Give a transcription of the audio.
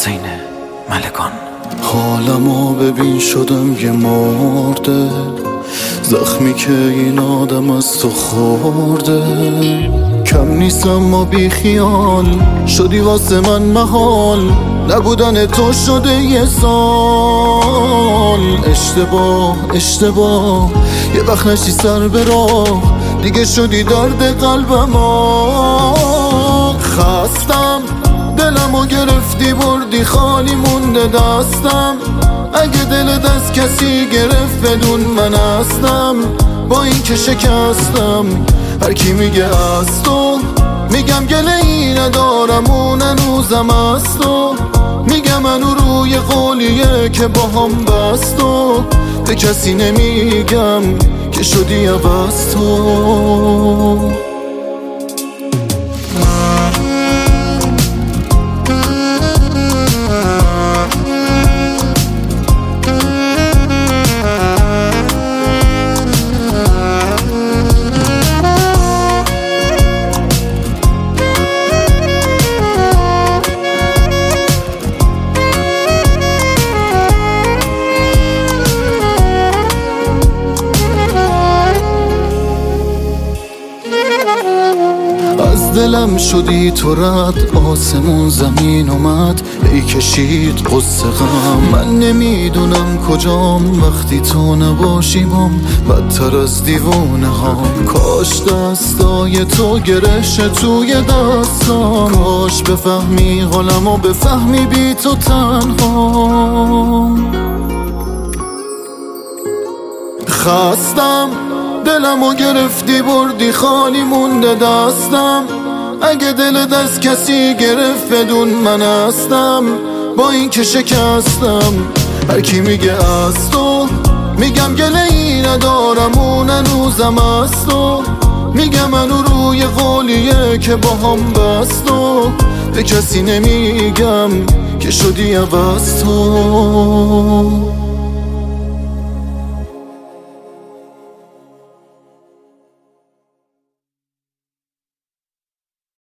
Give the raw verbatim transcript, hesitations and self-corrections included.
حسین ملکان. حالمو ببین شدم یه مرده، زخمی که این آدم از تو خورده. کم نیستم و بی خیال شدی واسه من محال، نبودن تو شده یه سال. اشتباه اشتباه یه وقت نشی سر به راه، دیگه شدی درد قلبم. خستم دلمو گرفتی بردی خالی مونده دستم. اگه دلت از کسی گرفت بدون من هستم. با این که شکستم هر کی میگه از تو، میگم گله ای ندارم اون هنوزم از تو. میگم منو روی قولیه که با هم بست و به کسی نمیگم که شدی عوض تو. از دلم شدی تو رد، آسمون زمین اومد ای کشید قصه غم. من نمیدونم کجام وقتی تو نباشی بام، بدتر از دیوونه هم. کاش دستای تو گرش توی دستام، کاش بفهمی حالم و بفهمی بی تو تنها. خستم دلمو گرفتی بردی خالی مونده دستم. اگه دلت از کسی گرفت بدون من هستم. با این که شکستم هر کی میگه از تو، میگم گله ای ندارم اون هنوزم از تو. میگم منو روی قولیه که با هم بست و به کسی نمیگم که شدی عوض تو.